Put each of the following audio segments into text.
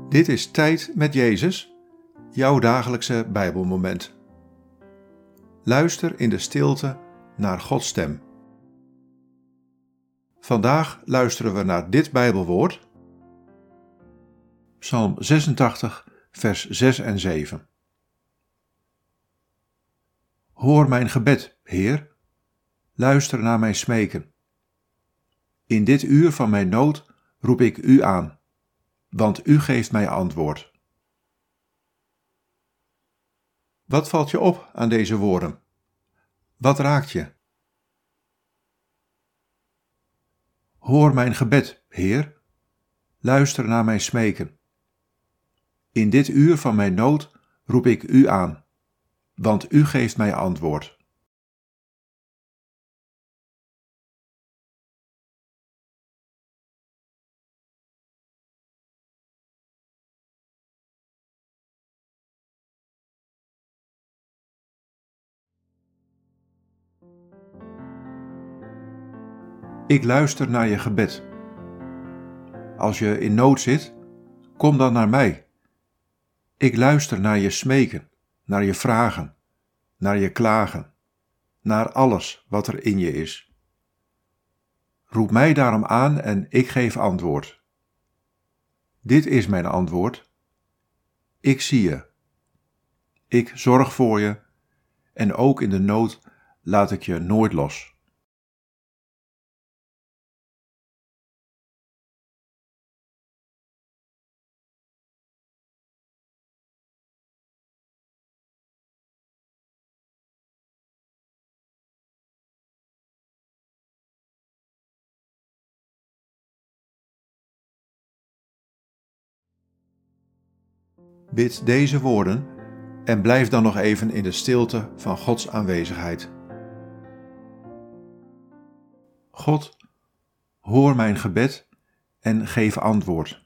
Dit is Tijd met Jezus, jouw dagelijkse Bijbelmoment. Luister in de stilte naar Gods stem. Vandaag luisteren we naar dit Bijbelwoord. Psalm 86, vers 6 en 7. Hoor mijn gebed, Heer. Luister naar mijn smeken. In dit uur van mijn nood roep ik u aan, want u geeft mij antwoord. Wat valt je op aan deze woorden? Wat raakt je? Hoor mijn gebed, Heer. Luister naar mijn smeken. In dit uur van mijn nood roep ik u aan, want u geeft mij antwoord. Ik luister naar je gebed. Als je in nood zit, kom dan naar mij. Ik luister naar je smeken, naar je vragen, naar je klagen, naar alles wat er in je is. Roep mij daarom aan en ik geef antwoord. Dit is mijn antwoord. Ik zie je. Ik zorg voor je en ook in de nood laat ik je nooit los. Bid deze woorden en blijf dan nog even in de stilte van Gods aanwezigheid. God, hoor mijn gebed en geef antwoord.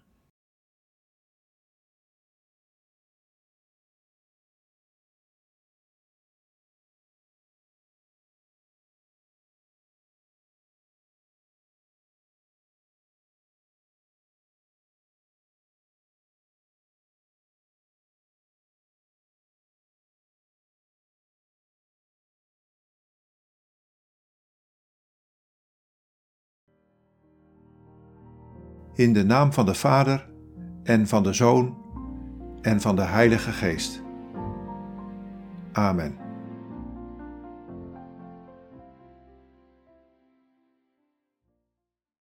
In de naam van de Vader en van de Zoon en van de Heilige Geest. Amen.